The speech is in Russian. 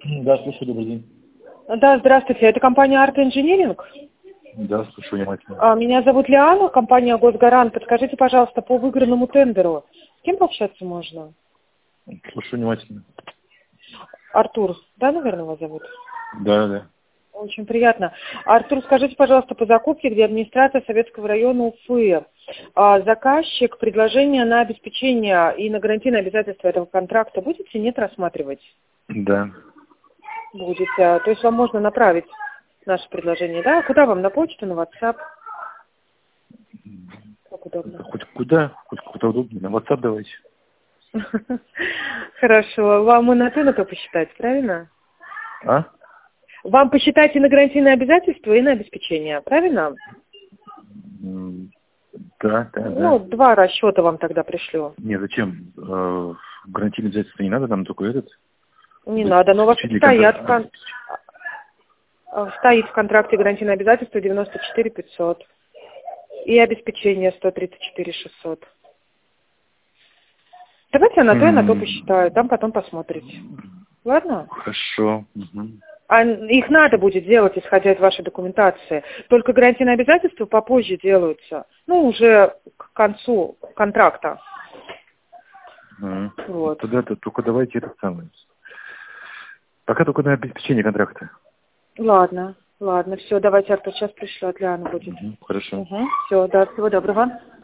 Да, слушаю, добрый день. Да, здравствуйте. Это компания Art Engineering. Да, слушаю внимательно. Меня зовут Лиана, компания Госгарант. Подскажите, пожалуйста, по выигранному тендеру, с кем пообщаться можно? Слушаю внимательно. Артур, да, наверное, вас зовут? Да. Очень приятно. Артур, скажите, пожалуйста, по закупке, где администрация Советского района Уфы, заказчик предложение на обеспечение и на гарантийное обязательство этого контракта будете, нет, рассматривать? Да. Будете. То есть вам можно направить наше предложение, да? Куда вам? На почту, на WhatsApp? Как удобно. Хоть куда удобнее. На WhatsApp давайте. Хорошо. Вам и на то посчитать, правильно? А? Вам посчитать и на гарантийное обязательство, и на обеспечение, правильно? Да. Ну, 2 расчета вам тогда пришлю. Не, зачем? Гарантийное обязательство не надо, нам только этот. Не надо, но у вас стоит в контракте гарантийное обязательство 94 500 и обеспечение 134 600. Давайте я на то посчитаю, там потом посмотрите. Ладно? Хорошо. Угу. А их надо будет делать, исходя из вашей документации. Только гарантийные обязательства попозже делаются. Ну, уже к концу контракта. Вот. Тогда только давайте это самое. Пока только на обеспечение контракта. Ладно, все, давайте, Артур, сейчас пришлю, Лиана будет. Хорошо. Все, да, всего доброго.